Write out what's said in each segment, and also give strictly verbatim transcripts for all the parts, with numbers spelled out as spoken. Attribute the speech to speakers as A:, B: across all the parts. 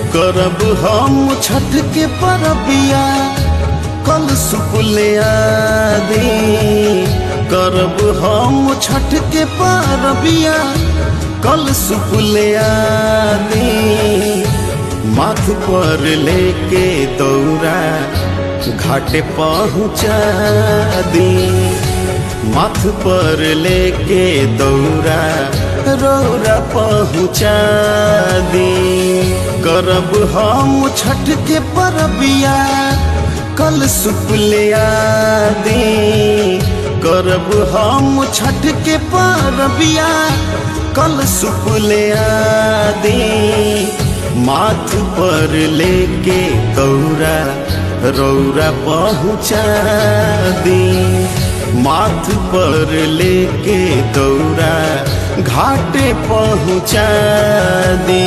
A: करब हम छठ के परबिया कल सुपुलिया दी। करब हम छठ के परबिया कल सुपुलिया दी। माथ पर लेके दौरा घाटे पहुँचा दी। माथ पर लेके दौरा रौरा पहुँचा दी। करब हम छठ के परबिया कल सुपुलिया दी। करब हम छठ के परबिया कल सुपुलिया दी। माथ पर लेके दौरा रौरा पहुँचा दी। माथ पर लेके दौरा घाटे पहुँचा दी।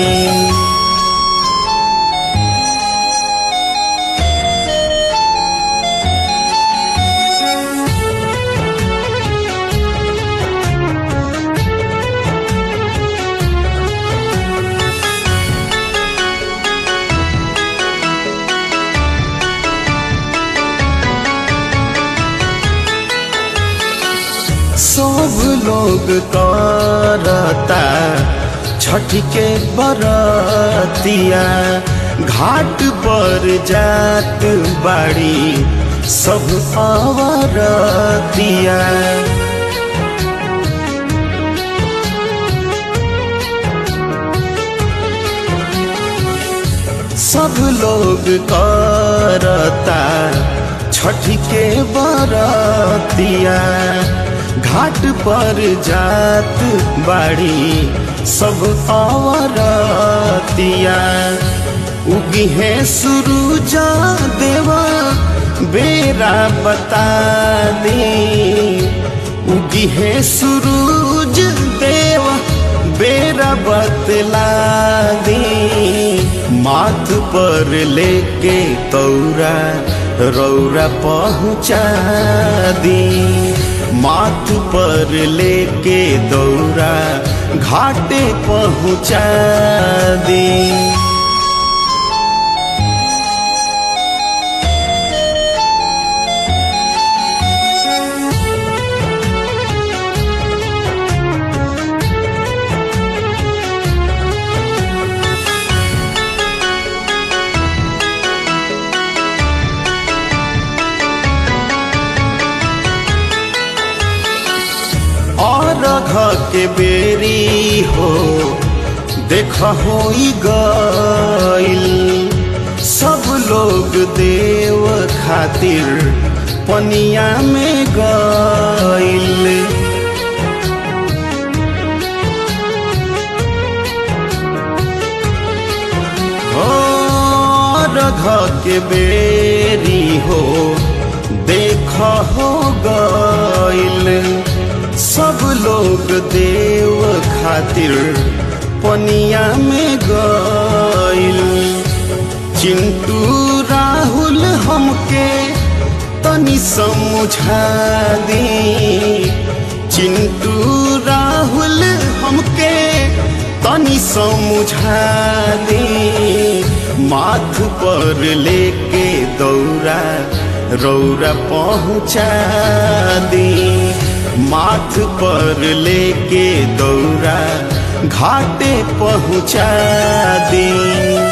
A: सब लोग करता छठ के बरतिया। घाट पर जात बाड़ी सब औरतिया। सब लोग करता छठ के बरतिया। घाट पर जात बाड़ी सब औरतिया। उगी है सुरुजा देवा बेरा बता दी। उगी है सुरुज देवा बेरा बतला दी। माथ पर लेके दौरा रौरा पहुँचा दी। माथ पर लेके दौरा घाटे पहुँचा दी। और के बेरी हो देख हो गइल। सब लोग देव खातिर पनिया में गइल। और के बेरी हो देख हो गइल। सब लोग देव खातिर पनिया में गइल। चिंटू राहुल हमके तनी समझा दी। चिंटू राहुल हमके तनी समझा दी। माथ पर लेके दौरा रौरा पहुँचा दी। माथ पर लेके दौरा घाटे पहुँचा दी।